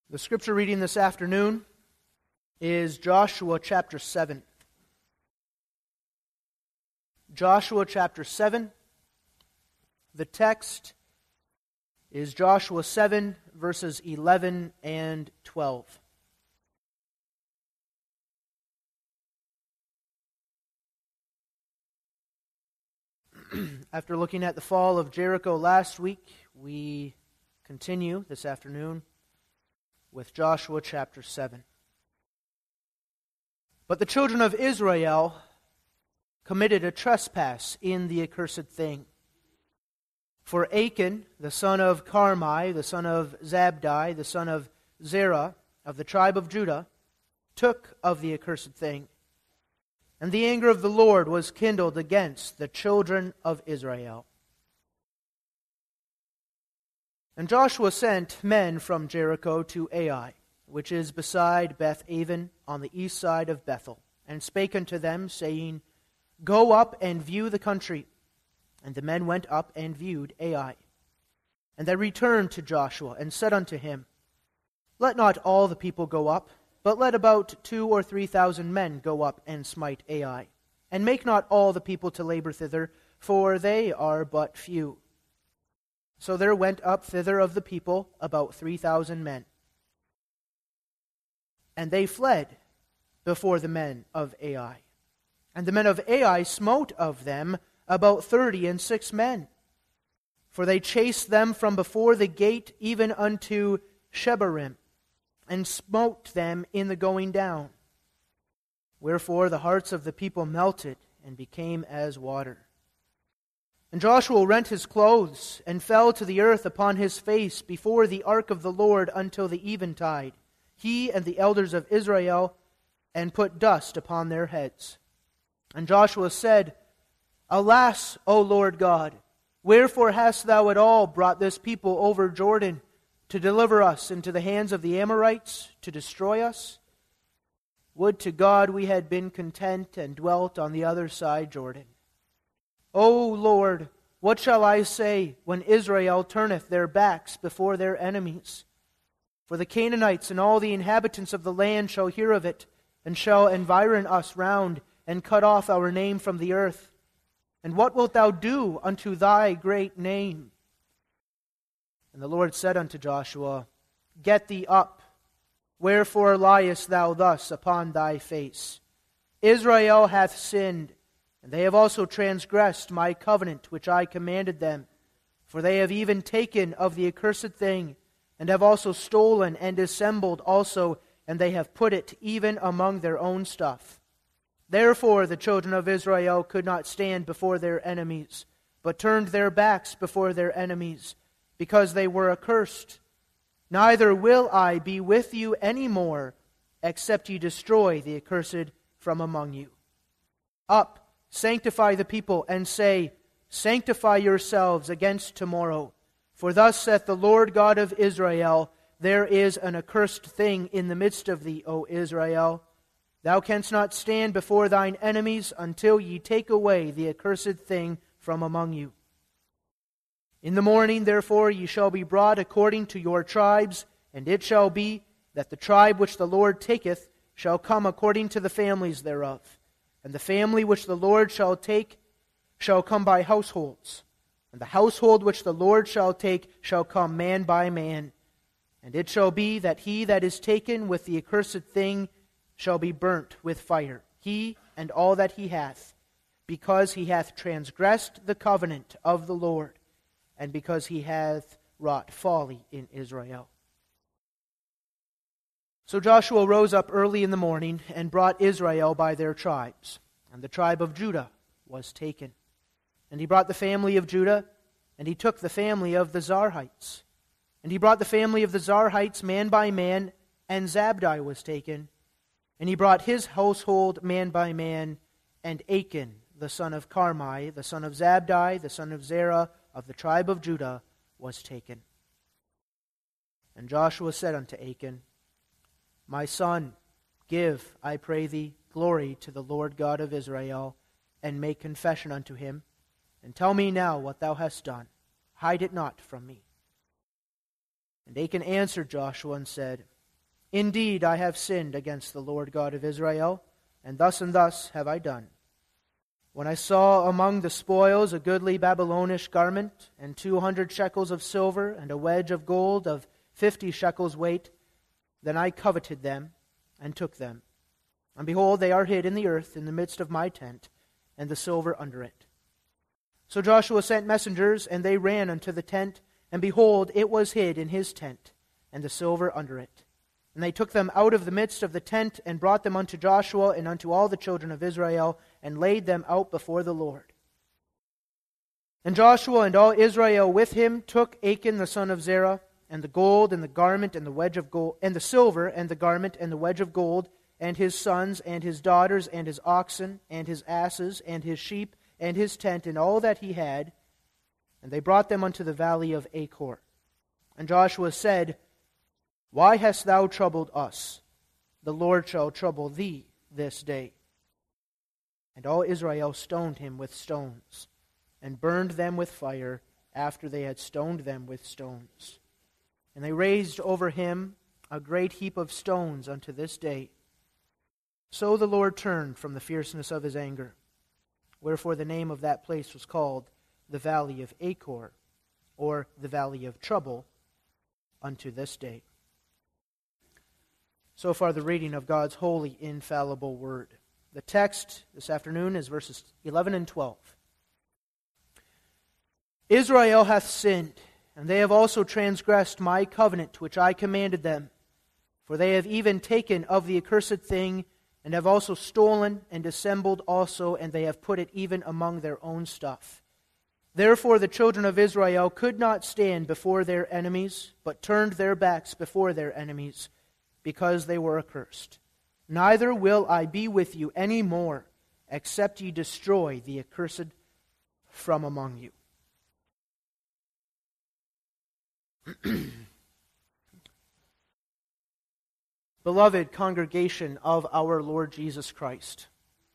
The scripture reading this afternoon is Joshua chapter 7. Joshua chapter 7. The text is Joshua 7, verses 11 and 12. After looking at the fall of Jericho last week, we continue this afternoon with Joshua chapter 7. But the children of Israel committed a trespass in the accursed thing. For Achan, the son of Carmi, the son of Zabdi, the son of Zerah, of the tribe of Judah, took of the accursed thing. And the anger of the Lord was kindled against the children of Israel. And Joshua sent men from Jericho to Ai, which is beside Beth-aven on the east side of Bethel, and spake unto them, saying, Go up and view the country. And the men went up and viewed Ai. And they returned to Joshua, and said unto him, Let not all the people go up, but let about 2,000 or 3,000 men go up and smite Ai. And make not all the people to labor thither, for they are but few. So there went up thither of the people about 3,000 men. And they fled before the men of Ai. And the men of Ai smote of them about 36 men. For they chased them from before the gate even unto Shebarim, and smote them in the going down. Wherefore the hearts of the people melted, and became as water. And Joshua rent his clothes, and fell to the earth upon his face before the ark of the Lord until the eventide, he and the elders of Israel, and put dust upon their heads. And Joshua said, Alas, O Lord God, wherefore hast thou at all brought this people over Jordan, to deliver us into the hands of the Amorites, to destroy us? Would to God we had been content and dwelt on the other side Jordan. O Lord, what shall I say when Israel turneth their backs before their enemies? For the Canaanites and all the inhabitants of the land shall hear of it, and shall environ us round, and cut off our name from the earth. And what wilt thou do unto thy great name? And the Lord said unto Joshua, Get thee up, wherefore liest thou thus upon thy face? Israel hath sinned, and they have also transgressed my covenant which I commanded them. For they have even taken of the accursed thing, and have also stolen and dissembled also, and they have put it even among their own stuff. Therefore the children of Israel could not stand before their enemies, but turned their backs before their enemies, because they were accursed. Neither will I be with you any more, except ye destroy the accursed from among you. Up, sanctify the people, and say, Sanctify yourselves against tomorrow. For thus saith the Lord God of Israel, There is an accursed thing in the midst of thee, O Israel. Thou canst not stand before thine enemies until ye take away the accursed thing from among you. In the morning, therefore, ye shall be brought according to your tribes, and it shall be that the tribe which the Lord taketh shall come according to the families thereof. And the family which the Lord shall take shall come by households. And the household which the Lord shall take shall come man by man. And it shall be that he that is taken with the accursed thing shall be burnt with fire, he and all that he hath, because he hath transgressed the covenant of the Lord, and because he hath wrought folly in Israel. So Joshua rose up early in the morning, and brought Israel by their tribes. And the tribe of Judah was taken. And he brought the family of Judah, and he took the family of the Zarhites. And he brought the family of the Zarhites man by man, and Zabdi was taken. And he brought his household man by man, and Achan, the son of Carmi, the son of Zabdi, the son of Zerah, of the tribe of Judah, was taken. And Joshua said unto Achan, My son, give, I pray thee, glory to the Lord God of Israel, and make confession unto him, and tell me now what thou hast done. Hide it not from me. And Achan answered Joshua and said, Indeed, I have sinned against the Lord God of Israel, and thus have I done. When I saw among the spoils a goodly Babylonish garment, and 200 shekels of silver, and a wedge of gold of 50 shekels weight, then I coveted them, and took them. And behold, they are hid in the earth in the midst of my tent, and the silver under it. So Joshua sent messengers, and they ran unto the tent, and behold, it was hid in his tent, and the silver under it. And they took them out of the midst of the tent, and brought them unto Joshua and unto all the children of Israel, and laid them out before the Lord. And Joshua and all Israel with him took Achan the son of Zerah, and the gold, and the garment, and the wedge of gold, and the silver, and the garment, and the wedge of gold, and his sons, and his daughters, and his oxen, and his asses, and his sheep, and his tent, and all that he had. And they brought them unto the valley of Achor. And Joshua said, Why hast thou troubled us? The Lord shall trouble thee this day. And all Israel stoned him with stones, and burned them with fire, after they had stoned them with stones. And they raised over him a great heap of stones unto this day. So the Lord turned from the fierceness of his anger. Wherefore the name of that place was called the Valley of Achor, or the Valley of Trouble, unto this day. So far the reading of God's holy, infallible Word. The text this afternoon is verses 11 and 12. Israel hath sinned, and they have also transgressed my covenant which I commanded them. For they have even taken of the accursed thing, and have also stolen and dissembled also, and they have put it even among their own stuff. Therefore the children of Israel could not stand before their enemies, but turned their backs before their enemies, because they were accursed. Neither will I be with you any more, except ye destroy the accursed from among you. Beloved congregation of our Lord Jesus Christ,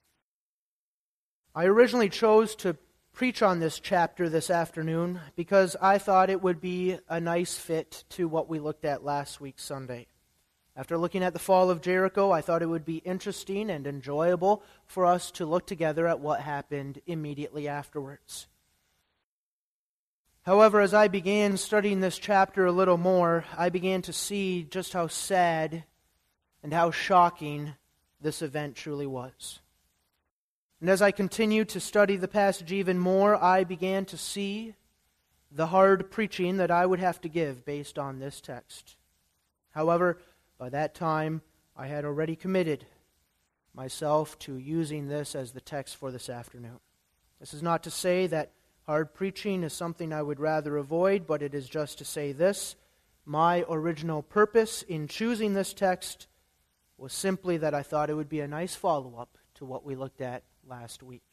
I originally chose to preach on this chapter this afternoon because I thought it would be a nice fit to what we looked at last week Sunday. After looking at the fall of Jericho, I thought it would be interesting and enjoyable for us to look together at what happened immediately afterwards. However, as I began studying this chapter a little more, I began to see just how sad and how shocking this event truly was. And as I continued to study the passage even more, I began to see the hard preaching that I would have to give based on this text. However, by that time, I had already committed myself to using this as the text for this afternoon. This is not to say that hard preaching is something I would rather avoid, but it is just to say this. My original purpose in choosing this text was simply that I thought it would be a nice follow-up to what we looked at last week.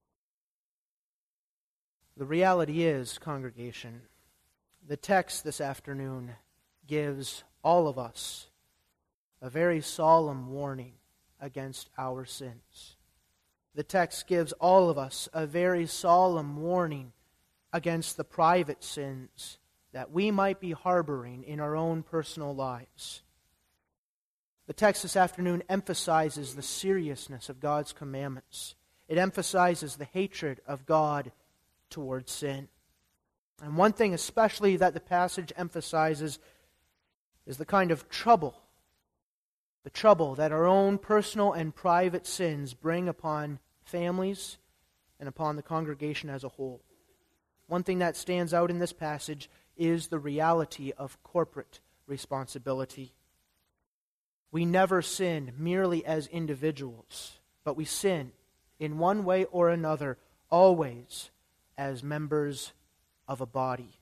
The reality is, congregation, the text this afternoon gives all of us a very solemn warning against our sins. The text gives all of us a very solemn warning against the private sins that we might be harboring in our own personal lives. The text this afternoon emphasizes the seriousness of God's commandments. It emphasizes the hatred of God towards sin. And one thing especially that the passage emphasizes is the kind of trouble that our own personal and private sins bring upon families and upon the congregation as a whole. One thing that stands out in this passage is the reality of corporate responsibility. We never sin merely as individuals, but we sin in one way or another, always as members of a body.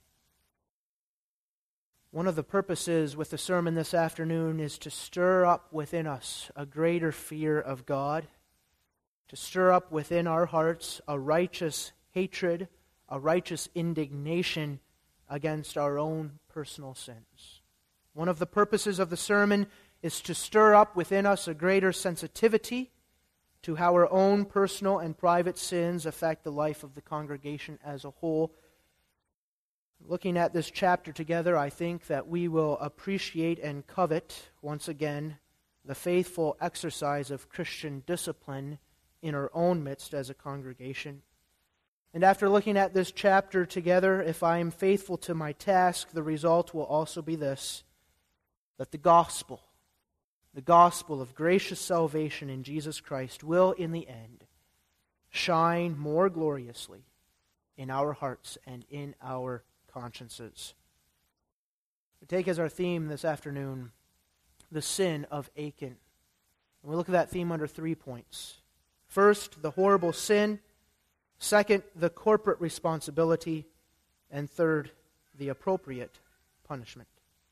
One of the purposes with the sermon this afternoon is to stir up within us a greater fear of God, to stir up within our hearts a righteous hatred, a righteous indignation against our own personal sins. One of the purposes of the sermon is to stir up within us a greater sensitivity to how our own personal and private sins affect the life of the congregation as a whole. Looking at this chapter together, I think that we will appreciate and covet, once again, the faithful exercise of Christian discipline in our own midst as a congregation. And after looking at this chapter together, if I am faithful to my task, the result will also be this, that the gospel of gracious salvation in Jesus Christ will, in the end, shine more gloriously in our hearts and in our consciences. We take as our theme this afternoon the sin of Achan. And we look at that theme under 3 points. First, the horrible sin. Second, the corporate responsibility. And third, the appropriate punishment.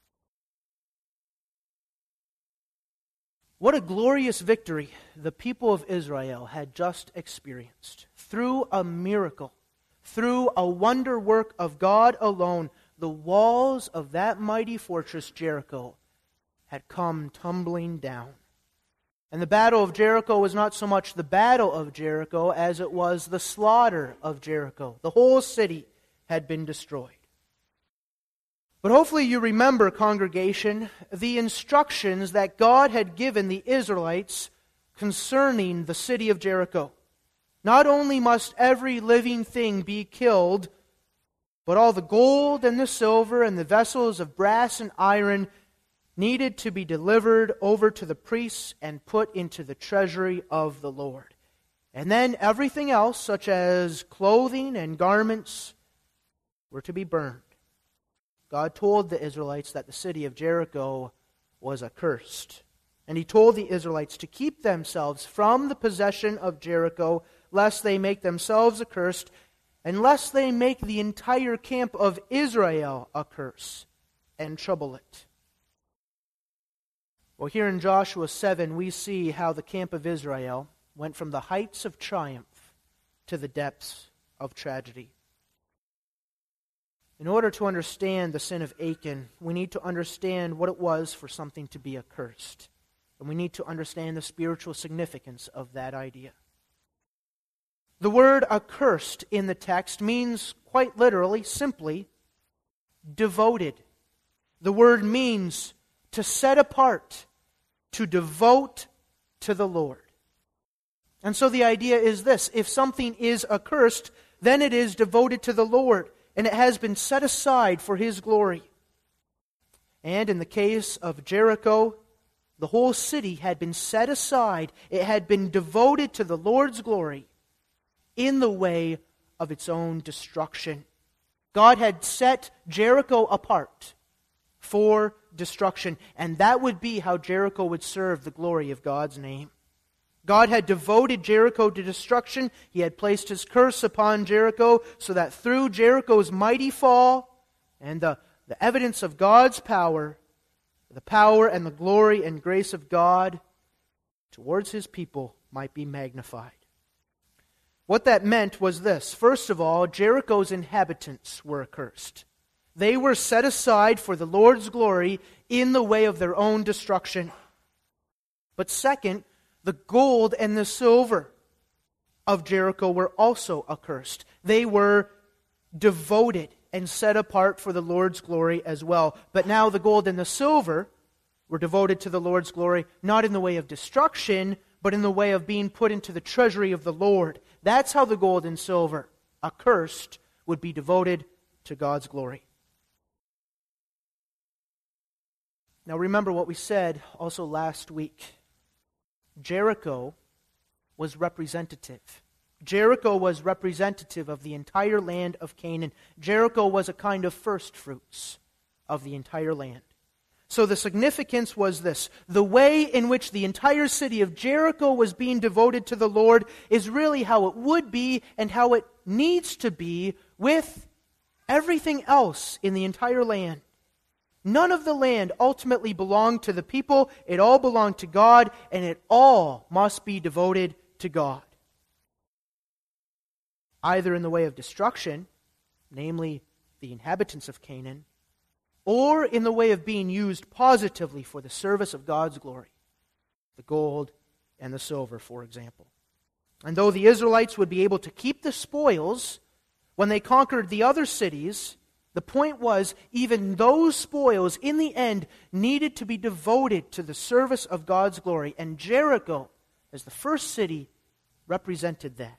What a glorious victory the people of Israel had just experienced. Through a miracle, through a wonder work of God alone, the walls of that mighty fortress Jericho had come tumbling down. And the battle of Jericho was not so much the battle of Jericho as it was the slaughter of Jericho. The whole city had been destroyed. But hopefully you remember, congregation, the instructions that God had given the Israelites concerning the city of Jericho. Not only must every living thing be killed, but all the gold and the silver and the vessels of brass and iron needed to be delivered over to the priests and put into the treasury of the Lord. And then everything else, such as clothing and garments, were to be burned. God told the Israelites that the city of Jericho was accursed. And He told the Israelites to keep themselves from the possession of Jericho, lest they make themselves accursed, and lest they make the entire camp of Israel a curse and trouble it. Well, here in Joshua 7, we see how the camp of Israel went from the heights of triumph to the depths of tragedy. In order to understand the sin of Achan, we need to understand what it was for something to be accursed. And we need to understand the spiritual significance of that idea. The word accursed in the text means quite literally, simply, devoted. The word means to set apart, to devote to the Lord. And so the idea is this: if something is accursed, then it is devoted to the Lord, and it has been set aside for His glory. And in the case of Jericho, the whole city had been set aside. It had been devoted to the Lord's glory in the way of its own destruction. God had set Jericho apart for destruction, and that would be how Jericho would serve the glory of God's name. God had devoted Jericho to destruction. He had placed His curse upon Jericho so that through Jericho's mighty fall and the evidence of God's power, the power and the glory and grace of God towards His people might be magnified. What that meant was this: first of all, Jericho's inhabitants were accursed. They were set aside for the Lord's glory in the way of their own destruction. But second, the gold and the silver of Jericho were also accursed. They were devoted and set apart for the Lord's glory as well. But now the gold and the silver were devoted to the Lord's glory, not in the way of destruction, but in the way of being put into the treasury of the Lord. That's how the gold and silver, accursed, would be devoted to God's glory. Now remember what we said also last week. Jericho was representative. Jericho was representative of the entire land of Canaan. Jericho was a kind of first fruits of the entire land. So the significance was this: the way in which the entire city of Jericho was being devoted to the Lord is really how it would be and how it needs to be with everything else in the entire land. None of the land ultimately belonged to the people. It all belonged to God, and it all must be devoted to God. Either in the way of destruction, namely the inhabitants of Canaan, or in the way of being used positively for the service of God's glory. The gold and the silver, for example. And though the Israelites would be able to keep the spoils when they conquered the other cities, The point was, even those spoils, in the end, needed to be devoted to the service of God's glory. And Jericho, as the first city, represented that.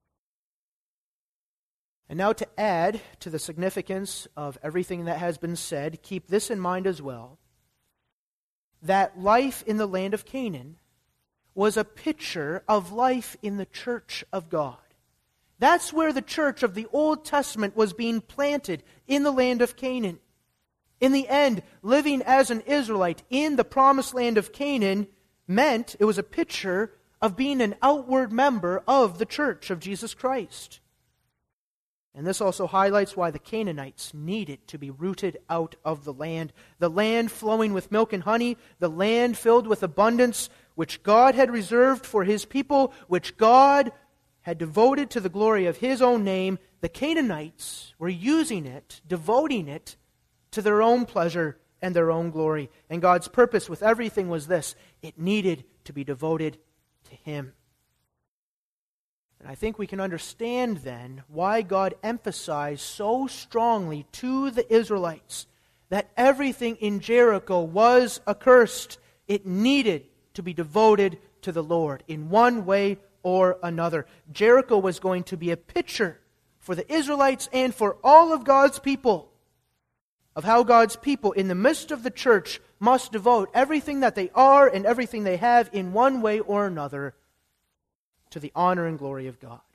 And now to add to the significance of everything that has been said, keep this in mind as well, that life in the land of Canaan was a picture of life in the church of God. That's where the church of the Old Testament was being planted, in the land of Canaan. In the end, living as an Israelite in the promised land of Canaan meant, it was a picture of being an outward member of the church of Jesus Christ. And this also highlights why the Canaanites needed to be rooted out of the land flowing with milk and honey, the land filled with abundance, which God had reserved for His people, which God had devoted to the glory of His own name. The Canaanites were using it, devoting it to their own pleasure and their own glory. And God's purpose with everything was this: it needed to be devoted to Him. And I think we can understand then why God emphasized so strongly to the Israelites that everything in Jericho was accursed. It needed to be devoted to the Lord in one way or another. Jericho was going to be a picture for the Israelites and for all of God's people of how God's people in the midst of the church must devote everything that they are and everything they have in one way or another to the honor and glory of God.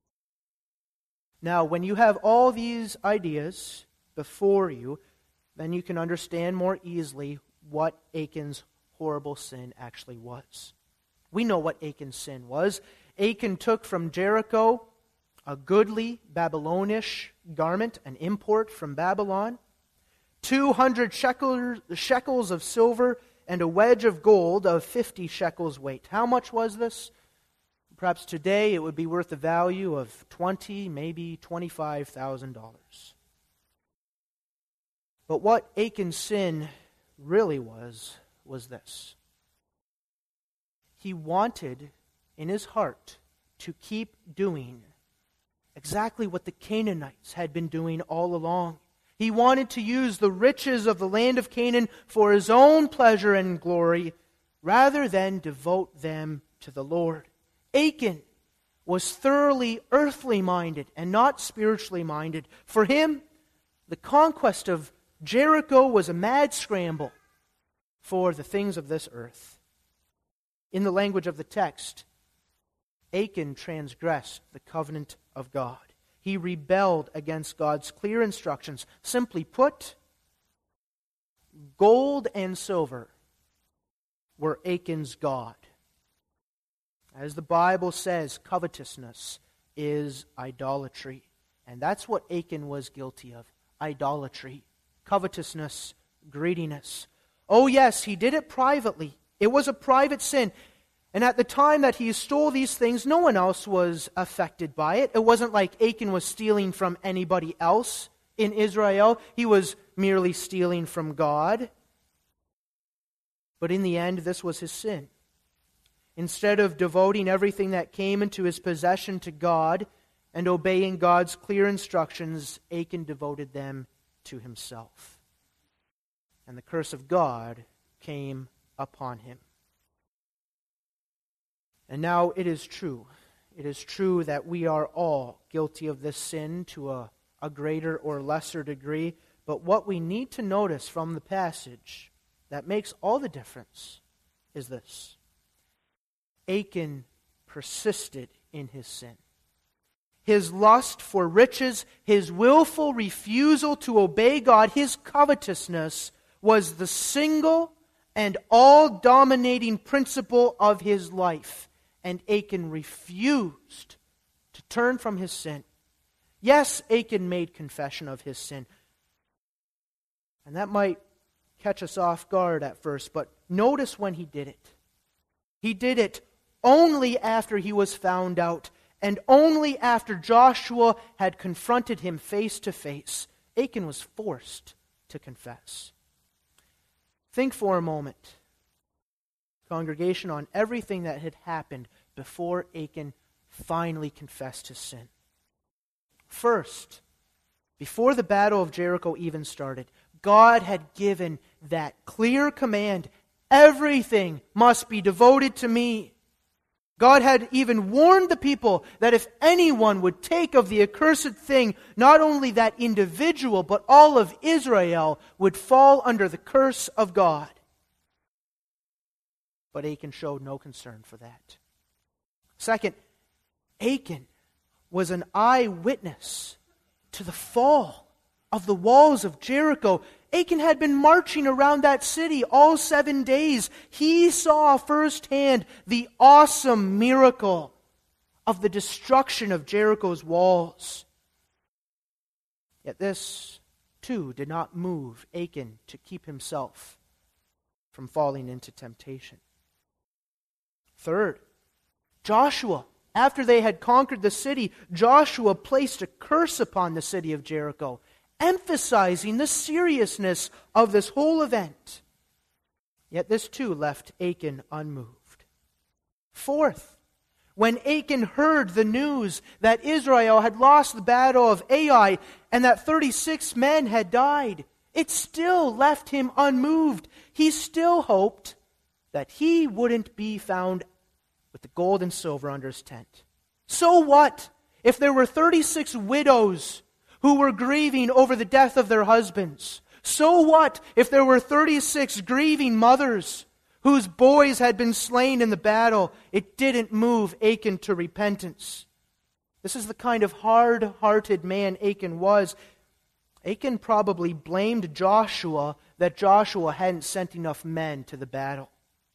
Now, when you have all these ideas before you, then you can understand more easily what Achan's horrible sin actually was. We know what Achan's sin was. Achan took from Jericho a goodly Babylonish garment, an import from Babylon, 200 shekels of silver, and a wedge of gold of 50 shekels weight. How much was this? Perhaps today it would be worth the value of $20,000, maybe $25,000. But what Achan's sin really was this. He wanted in his heart to keep doing exactly what the Canaanites had been doing all along. He wanted to use the riches of the land of Canaan for his own pleasure and glory rather than devote them to the Lord. Achan was thoroughly earthly minded and not spiritually minded. For him, the conquest of Jericho was a mad scramble for the things of this earth. In the language of the text, Achan transgressed the covenant of God. He rebelled against God's clear instructions. Simply put, gold and silver were Achan's god. As the Bible says, covetousness is idolatry. And that's what Achan was guilty of. Idolatry, covetousness, greediness. Oh yes, he did it privately. It was a private sin. And at the time that he stole these things, no one else was affected by it. It wasn't like Achan was stealing from anybody else in Israel. He was merely stealing from God. But in the end, this was his sin. Instead of devoting everything that came into his possession to God and obeying God's clear instructions, Achan devoted them to himself. And the curse of God came upon him. And now it is true that we are all guilty of this sin to a greater or lesser degree. But what we need to notice from the passage that makes all the difference is this. Achan persisted in his sin. His lust for riches, his willful refusal to obey God, his covetousness was the single and all-dominating principle of his life. And Achan refused to turn from his sin. Yes, Achan made confession of his sin. And that might catch us off guard at first, but notice when he did it. He did it only after he was found out, and only after Joshua had confronted him face to face. Achan was forced to confess. Think for a moment, congregation, on everything that had happened before Achan finally confessed his sin. First, before the battle of Jericho even started, God had given that clear command, everything must be devoted to me. God had even warned the people that if anyone would take of the accursed thing, not only that individual, but all of Israel would fall under the curse of God. But Achan showed no concern for that. Second, Achan was an eyewitness to the fall of the walls of Jericho. Achan had been marching around that city all 7 days. He saw firsthand the awesome miracle of the destruction of Jericho's walls. Yet this, too, did not move Achan to keep himself from falling into temptation. Third, Joshua, after they had conquered the city, Joshua placed a curse upon the city of Jericho, emphasizing the seriousness of this whole event. Yet this too left Achan unmoved. Fourth, when Achan heard the news that Israel had lost the battle of Ai and that 36 men had died, it still left him unmoved. He still hoped that he wouldn't be found with the gold and silver under his tent. So what if there were 36 widows who were grieving over the death of their husbands? So what if there were 36 grieving mothers whose boys had been slain in the battle? It didn't move Achan to repentance. This is the kind of hard-hearted man Achan was. Achan probably blamed Joshua that Joshua hadn't sent enough men to the battle.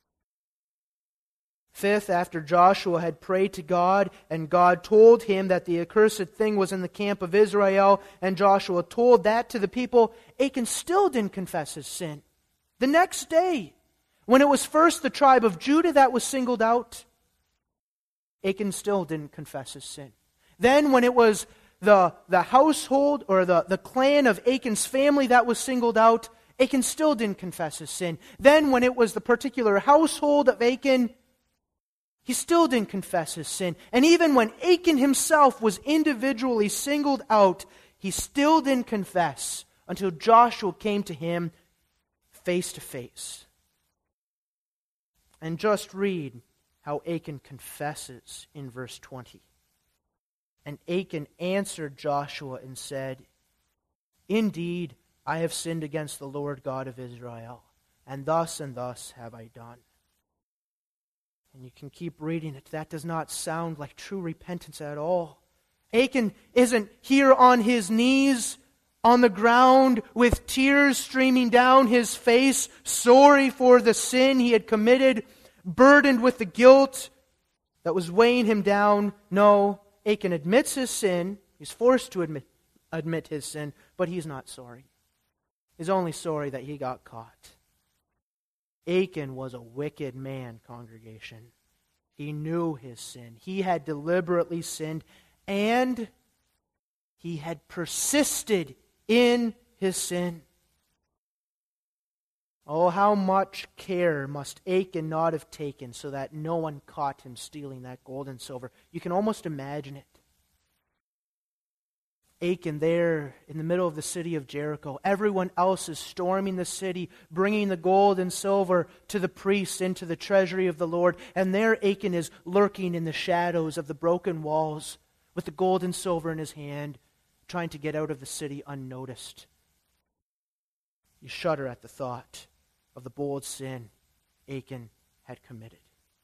Fifth, after Joshua had prayed to God, and God told him that the accursed thing was in the camp of Israel, and Joshua told that to the people, Achan still didn't confess his sin. The next day, when it was first the tribe of Judah that was singled out, Achan still didn't confess his sin. Then when it was the household or the clan of Achan's family that was singled out, Achan still didn't confess his sin. Then when it was the particular household of Achan, he still didn't confess his sin. And even when Achan himself was individually singled out, he still didn't confess until Joshua came to him face to face. And just read how Achan confesses in verse 20. And Achan answered Joshua and said, "Indeed, I have sinned against the Lord God of Israel, and thus have I done." And you can keep reading it. That does not sound like true repentance at all. Achan isn't here on his knees, on the ground, with tears streaming down his face, sorry for the sin he had committed, burdened with the guilt that was weighing him down. No, Achan admits his sin. He's forced to admit his sin, but he's not sorry. He's only sorry that he got caught. Achan was a wicked man, congregation. He knew his sin. He had deliberately sinned, and he had persisted in his sin. Oh, how much care must Achan not have taken so that no one caught him stealing that gold and silver? You can almost imagine it. Achan there in the middle of the city of Jericho. Everyone else is storming the city, bringing the gold and silver to the priests into the treasury of the Lord. And there Achan is lurking in the shadows of the broken walls with the gold and silver in his hand, trying to get out of the city unnoticed. You shudder at the thought of the bold sin Achan had committed.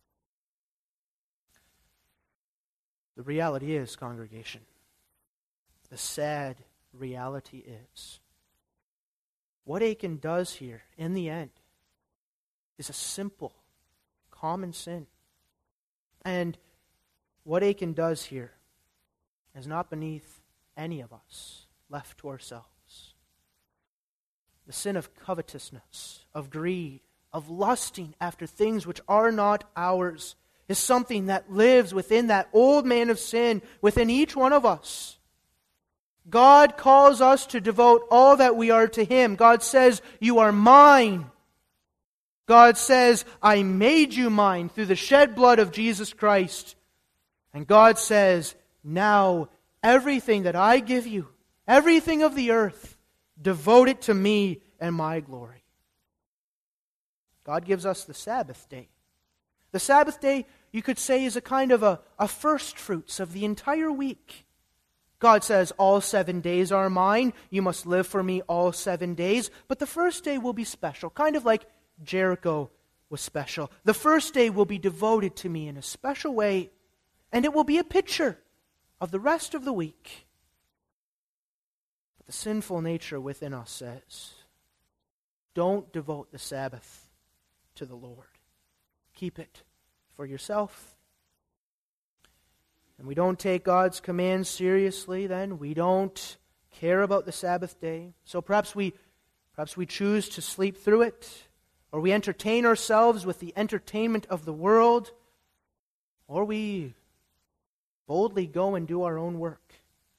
The reality is, congregation, the sad reality is, what Achan does here, in the end, is a simple, common sin. And what Achan does here is not beneath any of us, left to ourselves. The sin of covetousness, of greed, of lusting after things which are not ours, is something that lives within that old man of sin, within each one of us. God calls us to devote all that we are to Him. God says, "You are mine." God says, "I made you mine through the shed blood of Jesus Christ." And God says, "Now everything that I give you, everything of the earth, devote it to me and my glory. God gives us the Sabbath day. The Sabbath day, you could say, is a kind of a first fruits of the entire week. God says, all 7 days are mine. You must live for me all 7 days. But the first day will be special, kind of like Jericho was special. The first day will be devoted to me in a special way, and it will be a picture of the rest of the week. But the sinful nature within us says, don't devote the Sabbath to the Lord. Keep it for yourself. And we don't take God's commands seriously then. We don't care about the Sabbath day. So perhaps we choose to sleep through it, or we entertain ourselves with the entertainment of the world, or we boldly go and do our own work.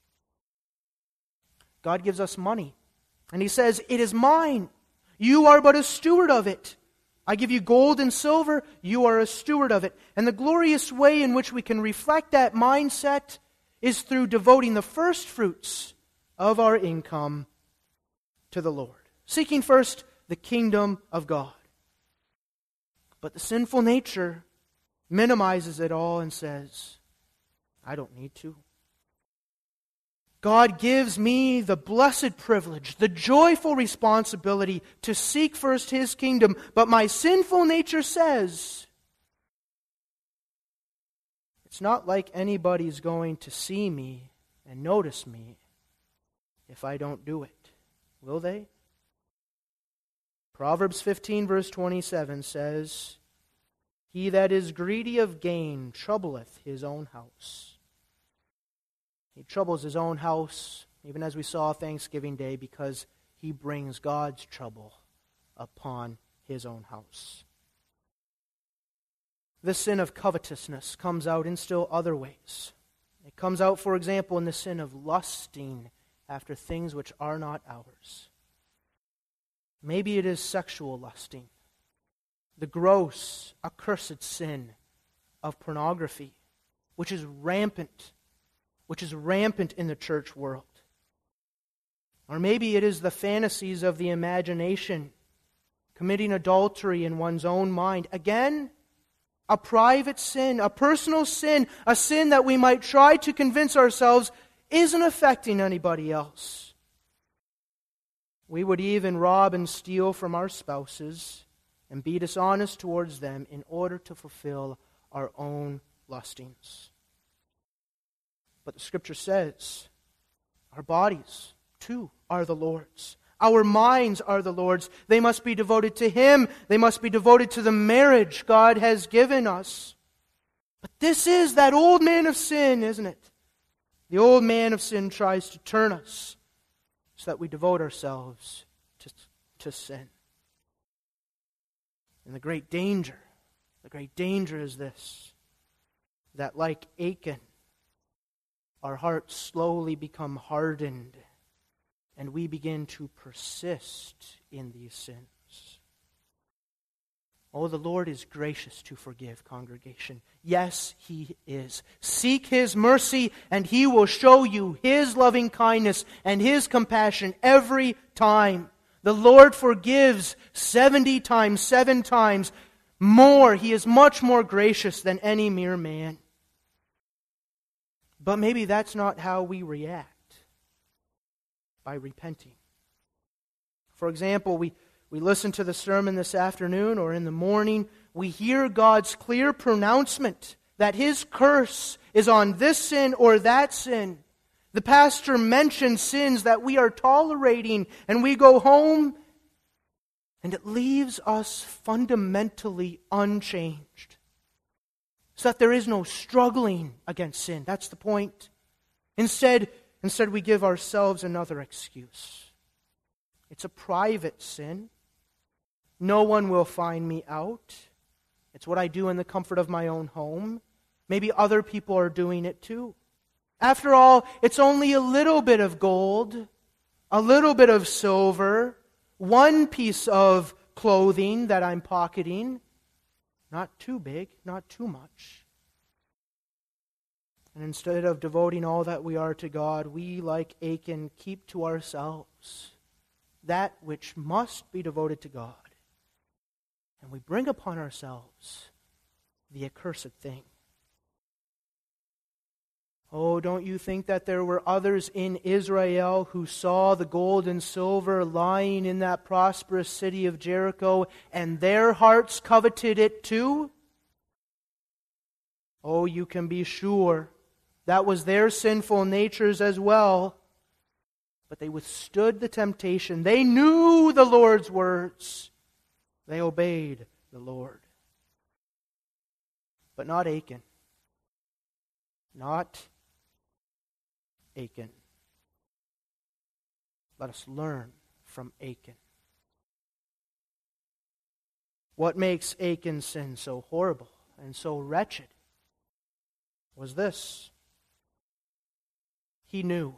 God gives us money, and He says, it is mine. You are but a steward of it. I give you gold and silver, you are a steward of it. And the glorious way in which we can reflect that mindset is through devoting the first fruits of our income to the Lord. Seeking first the kingdom of God. But the sinful nature minimizes it all and says, I don't need to. God gives me the blessed privilege, the joyful responsibility to seek first His kingdom. But my sinful nature says, it's not like anybody's going to see me and notice me if I don't do it. Will they? Proverbs 15 verse 27 says, he that is greedy of gain troubleth his own house. He troubles his own house, even as we saw Thanksgiving Day, because he brings God's trouble upon his own house. The sin of covetousness comes out in still other ways. It comes out, for example, in the sin of lusting after things which are not ours. Maybe it is sexual lusting, the gross, accursed sin of pornography, which is rampant in the church world. Or maybe it is the fantasies of the imagination, committing adultery in one's own mind. Again, a private sin, a personal sin, a sin that we might try to convince ourselves isn't affecting anybody else. We would even rob and steal from our spouses and be dishonest towards them in order to fulfill our own lustings. But the Scripture says, our bodies, too, are the Lord's. Our minds are the Lord's. They must be devoted to Him. They must be devoted to the marriage God has given us. But this is that old man of sin, isn't it? The old man of sin tries to turn us so that we devote ourselves to sin. And the great danger is this, that like Achan, our hearts slowly become hardened, and we begin to persist in these sins. Oh, the Lord is gracious to forgive, congregation. Yes, He is. Seek His mercy, and He will show you His loving kindness and His compassion every time. The Lord forgives 70 times, 7 times more. He is much more gracious than any mere man. But maybe that's not how we react, by repenting. For example, we listen to the sermon this afternoon or in the morning, we hear God's clear pronouncement that His curse is on this sin or that sin. The pastor mentions sins that we are tolerating, and we go home, and it leaves us fundamentally unchanged. So that there is no struggling against sin. That's the point. Instead we give ourselves another excuse. It's a private sin. No one will find me out. It's what I do in the comfort of my own home. Maybe other people are doing it too. After all, it's only a little bit of gold, a little bit of silver, one piece of clothing that I'm pocketing. Not too big, not too much. And instead of devoting all that we are to God, we, like Achan, keep to ourselves that which must be devoted to God. And we bring upon ourselves the accursed thing. Oh, don't you think that there were others in Israel who saw the gold and silver lying in that prosperous city of Jericho, and their hearts coveted it too? Oh, you can be sure that was their sinful natures as well. But they withstood the temptation. They knew the Lord's words. They obeyed the Lord. But not Achan. Not Achan. Let us learn from Achan. What makes Achan's sin so horrible and so wretched was this. He knew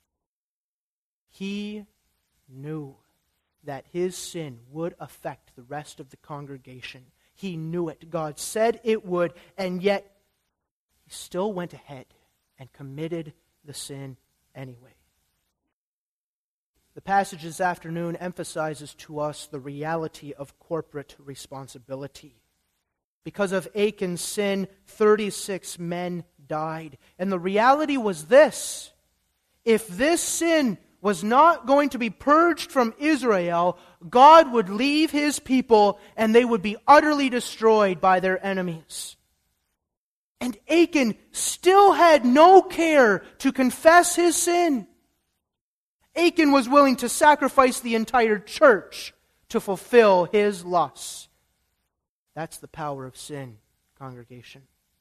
that his sin would affect the rest of the congregation. He knew it. God said it would, and yet he still went ahead and committed the sin anyway. The passage this afternoon emphasizes to us the reality of corporate responsibility. Because of Achan's sin, 36 men died. And the reality was this: if this sin was not going to be purged from Israel, God would leave His people and they would be utterly destroyed by their enemies. And Achan still had no care to confess his sin. Achan was willing to sacrifice the entire church to fulfill his lusts. That's the power of sin, congregation.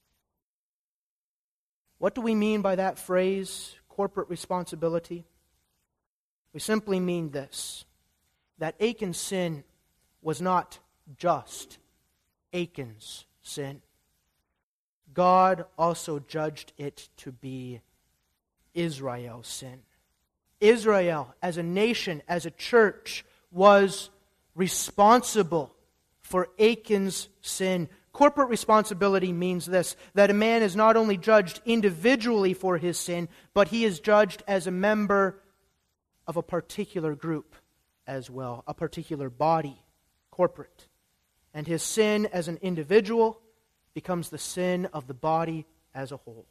What do we mean by that phrase, corporate responsibility? We simply mean this, that Achan's sin was not just Achan's sin. God also judged it to be Israel's sin. Israel, as a nation, as a church, was responsible for Achan's sin. Corporate responsibility means this, that a man is not only judged individually for his sin, but he is judged as a member of a particular group as well, a particular body, corporate. And his sin as an individual becomes the sin of the body as a whole.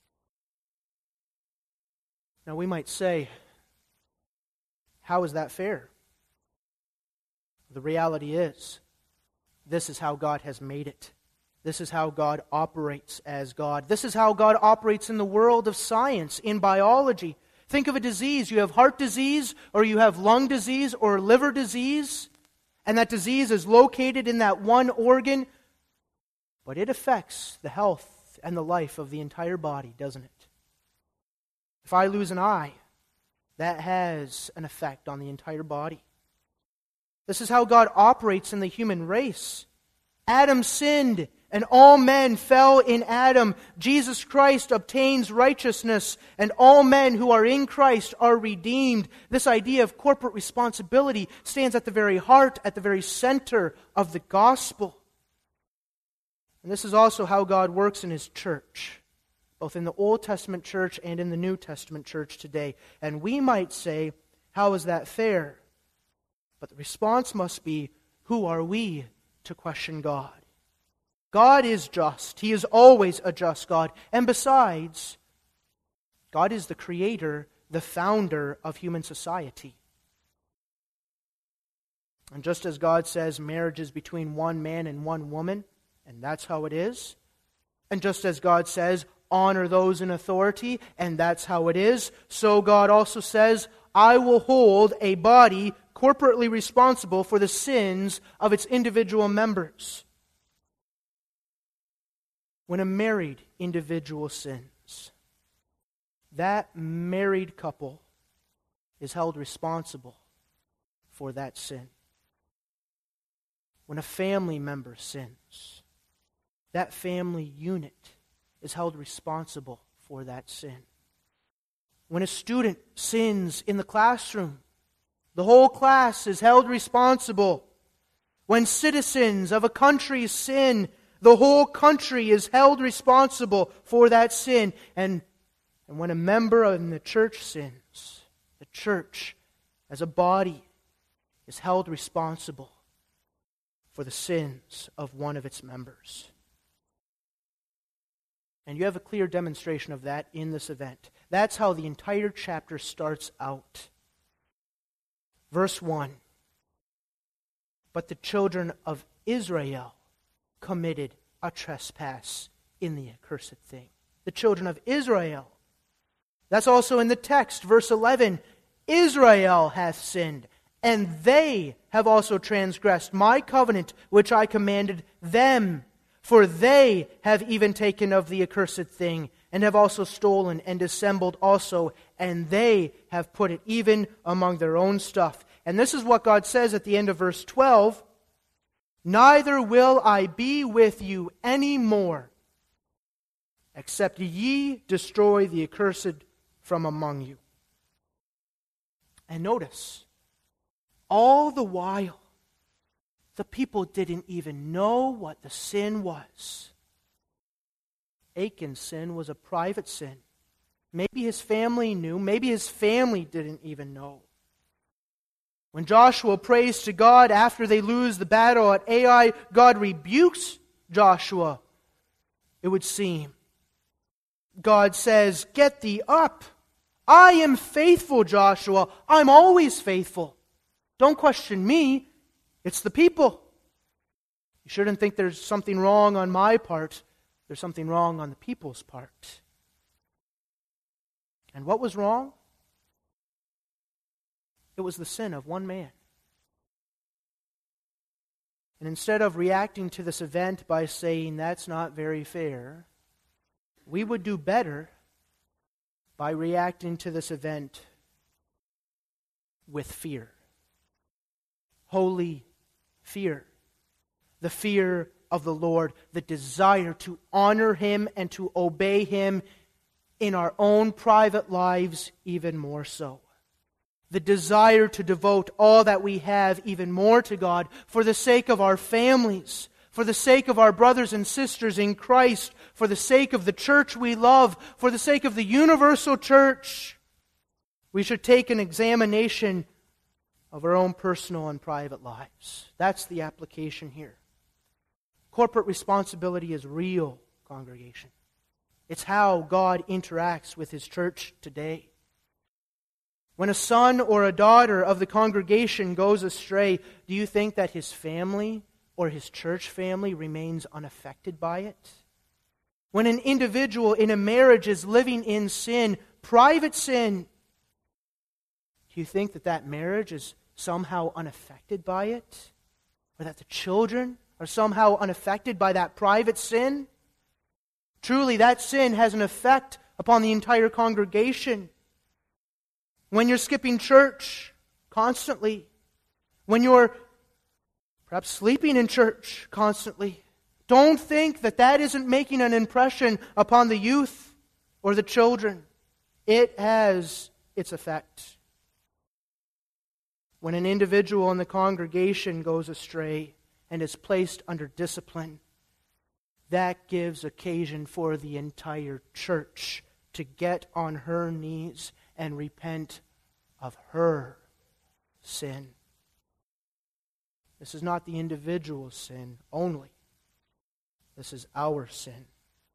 Now we might say, how is that fair? The reality is, this is how God has made it. This is how God operates as God. This is how God operates in the world of science, in biology. Think of a disease. You have heart disease, or you have lung disease, or liver disease, and that disease is located in that one organ, but it affects the health and the life of the entire body, doesn't it? If I lose an eye, that has an effect on the entire body. This is how God operates in the human race. Adam sinned, and all men fell in Adam. Jesus Christ obtains righteousness, and all men who are in Christ are redeemed. This idea of corporate responsibility stands at the very heart, at the very center of the gospel. And this is also how God works in His church, both in the Old Testament church and in the New Testament church today. And we might say, how is that fair? But the response must be, who are we to question God? God is just. He is always a just God. And besides, God is the creator, the founder of human society. And just as God says marriage is between one man and one woman, and that's how it is, and just as God says honor those in authority, and that's how it is, so God also says, I will hold a body corporately responsible for the sins of its individual members. When a married individual sins, that married couple is held responsible for that sin. When a family member sins, that family unit is held responsible for that sin. When a student sins in the classroom, the whole class is held responsible. When citizens of a country sin, The whole country is held responsible for that sin. And when a member in the church sins, the church as a body is held responsible for the sins of one of its members. And you have a clear demonstration of that in this event. That's how the entire chapter starts out. Verse 1. But the children of Israel committed a trespass in the accursed thing. The children of Israel. That's also in the text, verse 11. Israel hath sinned, and they have also transgressed my covenant which I commanded them. For they have even taken of the accursed thing, and have also stolen and dissembled also, and they have put it even among their own stuff. And this is what God says at the end of verse 12. Neither will I be with you any more, except ye destroy the accursed from among you. And notice, all the while, the people didn't even know what the sin was. Achan's sin was a private sin. Maybe his family knew. Maybe his family didn't even know. When Joshua prays to God after they lose the battle at Ai, God rebukes Joshua, it would seem. God says, "Get thee up. I am faithful, Joshua. I'm always faithful. Don't question me. It's the people. You shouldn't think there's something wrong on my part. There's something wrong on the people's part." And what was wrong? It was the sin of one man. And instead of reacting to this event by saying, "That's not very fair," we would do better by reacting to this event with fear. Holy fear. The fear of the Lord, the desire to honor Him and to obey Him in our own private lives even more so. The desire to devote all that we have even more to God for the sake of our families, for the sake of our brothers and sisters in Christ, for the sake of the church we love, for the sake of the universal church. We should take an examination of our own personal and private lives. That's the application here. Corporate responsibility is real, congregation. It's how God interacts with His church today. When a son or a daughter of the congregation goes astray, do you think that his family or his church family remains unaffected by it? When an individual in a marriage is living in sin, private sin, do you think that that marriage is somehow unaffected by it? Or that the children are somehow unaffected by that private sin? Truly, that sin has an effect upon the entire congregation. When you're skipping church constantly, when you're perhaps sleeping in church constantly, don't think that that isn't making an impression upon the youth or the children. It has its effect. When an individual in the congregation goes astray and is placed under discipline, that gives occasion for the entire church to get on her knees and repent of her sin. This is not the individual's sin only. This is our sin.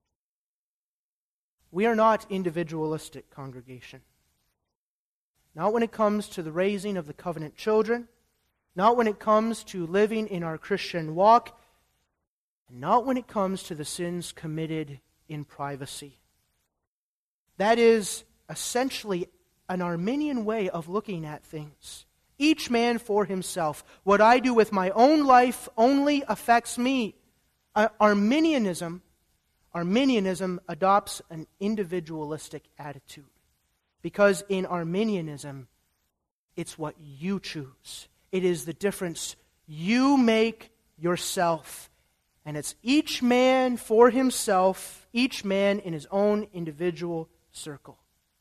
We are not individualistic, congregation. Not when it comes to the raising of the covenant children, not when it comes to living in our Christian walk, and not when it comes to the sins committed in privacy. That is essentially an Arminian way of looking at things. Each man for himself. What I do with my own life only affects me. Arminianism adopts an individualistic attitude. Because in Arminianism, it's what you choose. It is the difference you make yourself. And it's each man for himself, each man in his own individual circle.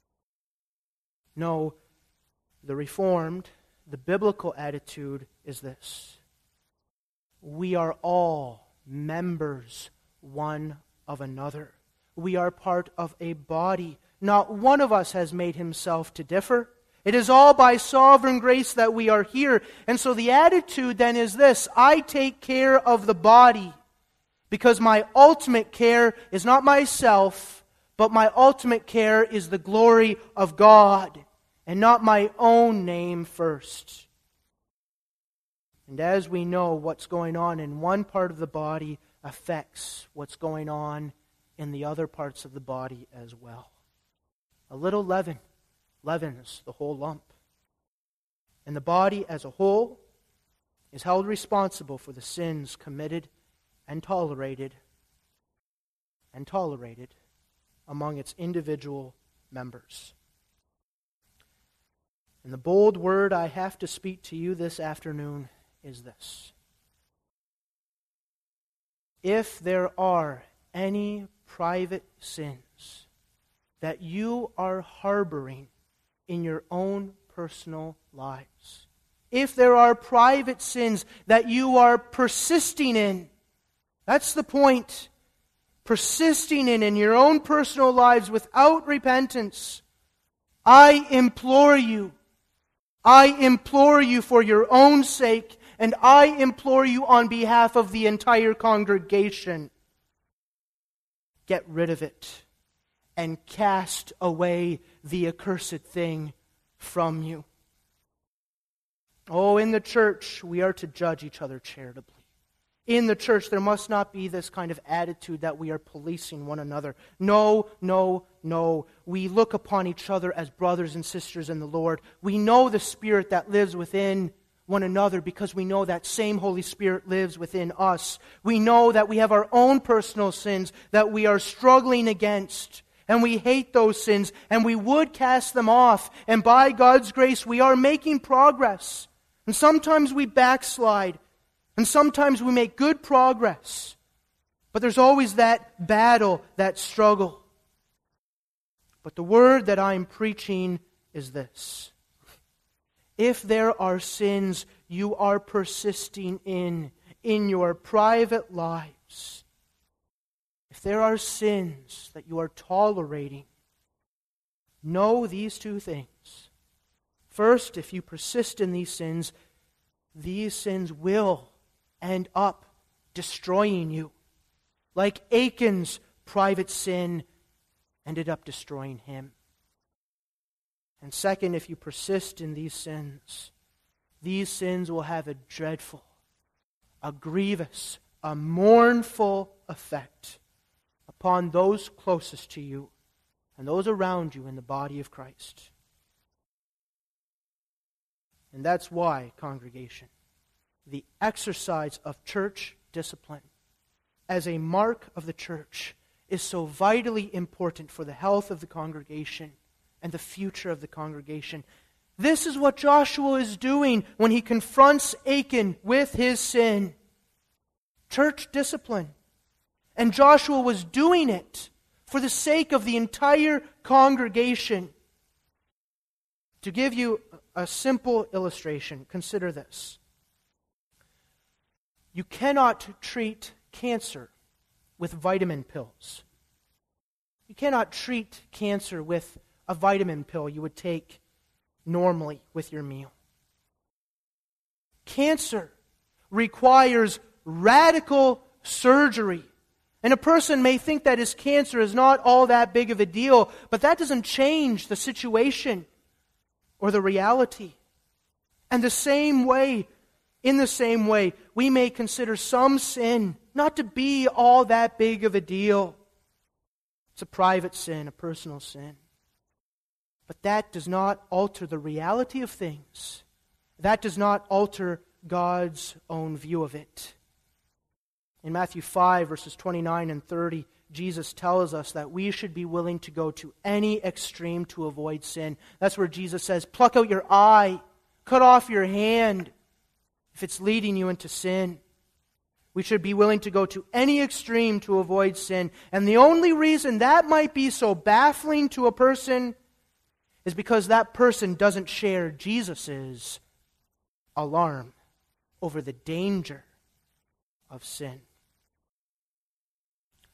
No, the Reformed, the biblical attitude is this: we are all members one of another. We are part of a body. Not one of us has made himself to differ. It is all by sovereign grace that we are here. And so the attitude then is this: I take care of the body because my ultimate care is not myself, but my ultimate care is the glory of God and not my own name first. And as we know, what's going on in one part of the body affects what's going on in the other parts of the body as well. A little leaven leavens the whole lump. And the body as a whole is held responsible for the sins committed and tolerated among its individual members. And the bold word I have to speak to you this afternoon is this: if there are any private sins that you are harboring in your own personal lives, if there are private sins that you are persisting in, that's the point, persisting in your own personal lives without repentance, I implore you for your own sake, and I implore you on behalf of the entire congregation, get rid of it and cast away the accursed thing from you. Oh, in the church, we are to judge each other charitably. In the church, there must not be this kind of attitude that we are policing one another. No, no, no. We look upon each other as brothers and sisters in the Lord. We know the Spirit that lives within one another because we know that same Holy Spirit lives within us. We know that we have our own personal sins that we are struggling against, and we hate those sins, and we would cast them off. And by God's grace, we are making progress. And sometimes we backslide, and sometimes we make good progress. But there's always that battle, that struggle. But the word that I'm preaching is this: if there are sins you are persisting in your private lives, if there are sins that you are tolerating, know these two things. First, if you persist in these sins will end up destroying you, like Achan's private sin ended up destroying him. And second, if you persist in these sins will have a dreadful, a grievous, a mournful effect upon those closest to you and those around you in the body of Christ. And that's why, congregation, the exercise of church discipline as a mark of the church is so vitally important for the health of the congregation and the future of the congregation. This is what Joshua is doing when he confronts Achan with his sin. Church discipline. And Joshua was doing it for the sake of the entire congregation. To give you a simple illustration, consider this. You cannot treat cancer with vitamin pills. You cannot treat cancer with a vitamin pill you would take normally with your meal. Cancer requires radical surgery. And a person may think that his cancer is not all that big of a deal, but that doesn't change the situation or the reality. And in the same way, we may consider some sin not to be all that big of a deal. It's a private sin, a personal sin. But that does not alter the reality of things. That does not alter God's own view of it. In Matthew 5, verses 29 and 30, Jesus tells us that we should be willing to go to any extreme to avoid sin. That's where Jesus says, pluck out your eye, cut off your hand if it's leading you into sin. We should be willing to go to any extreme to avoid sin. And the only reason that might be so baffling to a person is because that person doesn't share Jesus' alarm over the danger of sin.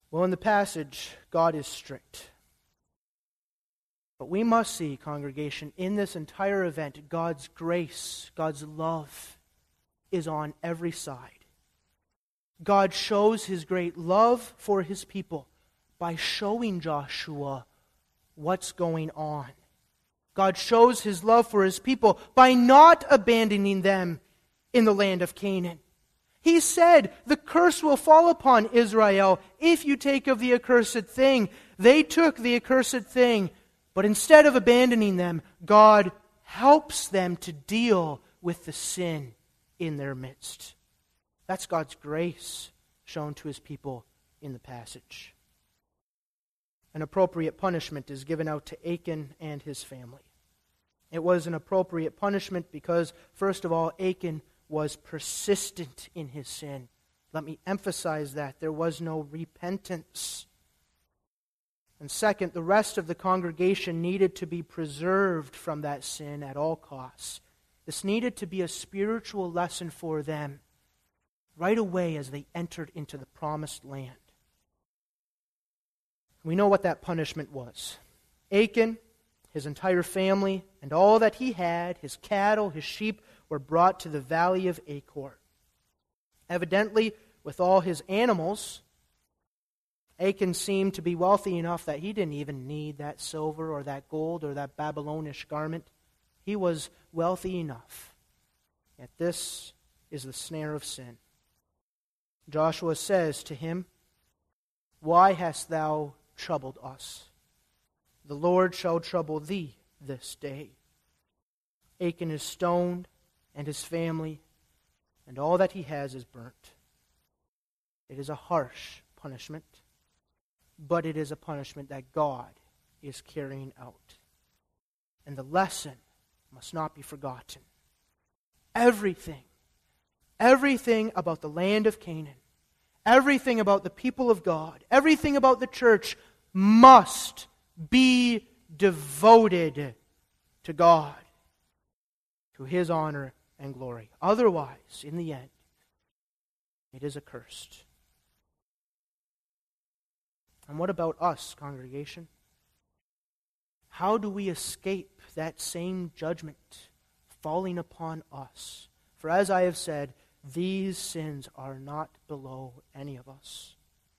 Well, in the passage, God is strict. But we must see, congregation, in this entire event, God's grace, God's love is on every side. God shows His great love for His people by showing Joshua what's going on. God shows His love for His people by not abandoning them in the land of Canaan. He said, the curse will fall upon Israel if you take of the accursed thing. They took the accursed thing, but instead of abandoning them, God helps them to deal with the sin in their midst. That's God's grace shown to His people in the passage. An appropriate punishment is given out to Achan and his family. It was an appropriate punishment because, first of all, Achan was persistent in his sin. Let me emphasize that. There was no repentance. And second, the rest of the congregation needed to be preserved from that sin at all costs. This needed to be a spiritual lesson for them right away as they entered into the promised land. We know what that punishment was. Achan, his entire family, and all that he had, his cattle, his sheep, were brought to the valley of Achor. Evidently, with all his animals, Achan seemed to be wealthy enough that he didn't even need that silver or that gold or that Babylonish garment. He was wealthy enough. Yet this is the snare of sin. Joshua says to him, "Why hast thou troubled us? The Lord shall trouble thee this day." Achan is stoned, and his family, and all that he has is burnt. It is a harsh punishment, but it is a punishment that God is carrying out. And the lesson must not be forgotten. Everything about the land of Canaan, everything about the people of God, everything about the church must be devoted to God, to His honor and glory. Otherwise, in the end, it is accursed. And what about us, congregation? How do we escape that same judgment falling upon us? For as I have said, these sins are not below any of us.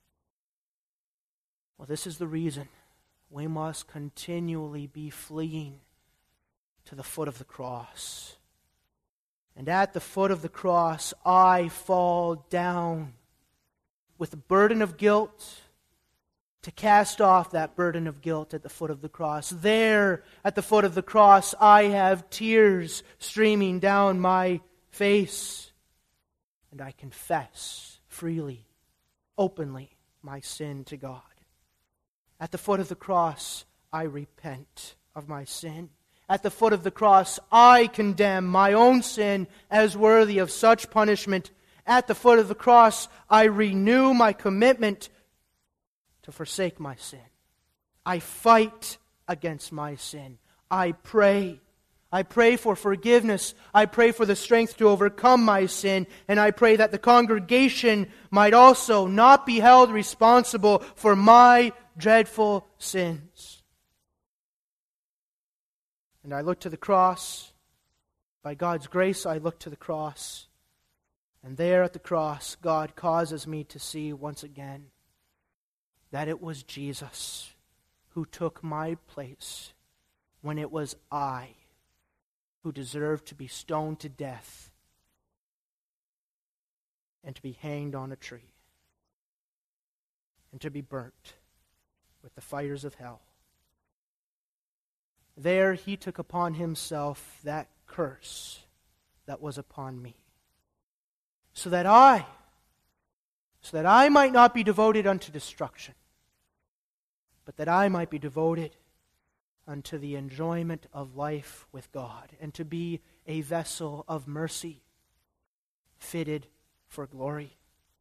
Well, this is the reason we must continually be fleeing to the foot of the cross. And at the foot of the cross, I fall down with the burden of guilt to cast off that burden of guilt at the foot of the cross. There, at the foot of the cross, I have tears streaming down my face. And I confess freely, openly, my sin to God. At the foot of the cross, I repent of my sin. At the foot of the cross, I condemn my own sin as worthy of such punishment. At the foot of the cross, I renew my commitment to forsake my sin. I fight against my sin. I pray. I pray for forgiveness. I pray for the strength to overcome my sin. And I pray that the congregation might also not be held responsible for my dreadful sins. And I look to the cross. By God's grace, I look to the cross. And there at the cross, God causes me to see once again that it was Jesus who took my place when it was I who deserved to be stoned to death and to be hanged on a tree and to be burnt with the fires of hell. There He took upon Himself that curse that was upon me, so that I might not be devoted unto destruction, but that I might be devoted unto the enjoyment of life with God, and to be a vessel of mercy, fitted for glory.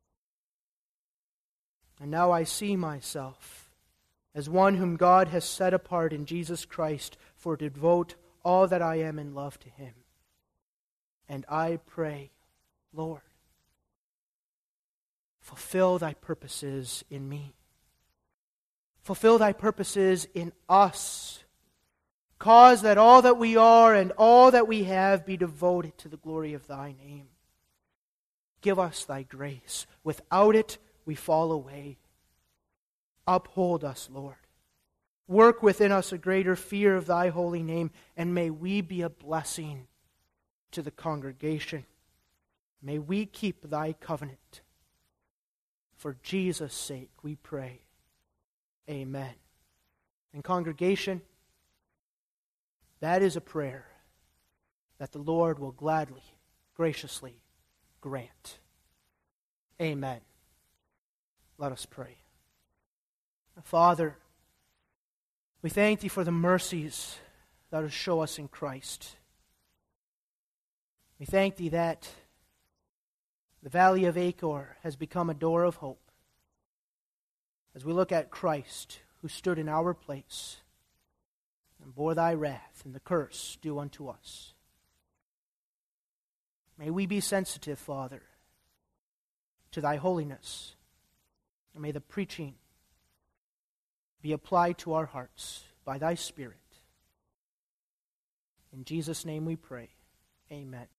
And now I see myself as one whom God has set apart in Jesus Christ for to devote all that I am in love to Him. And I pray, Lord, fulfill Thy purposes in me. fulfill thy purposes in us. Cause that all that we are and all that we have be devoted to the glory of thy name. Give us thy grace. Without it, we fall away. Uphold us, Lord. Work within us a greater fear of thy holy name, and may we be a blessing to the congregation. May we keep thy covenant. For Jesus' sake, we pray. Amen. And congregation, that is a prayer that the Lord will gladly, graciously grant. Amen. Let us pray. Father, we thank thee for the mercies that you show us in Christ. We thank thee that the valley of Achor has become a door of hope as we look at Christ who stood in our place and bore thy wrath and the curse due unto us. May we be sensitive, Father, to thy holiness, and may the preaching be applied to our hearts by thy Spirit. In Jesus' name we pray. Amen.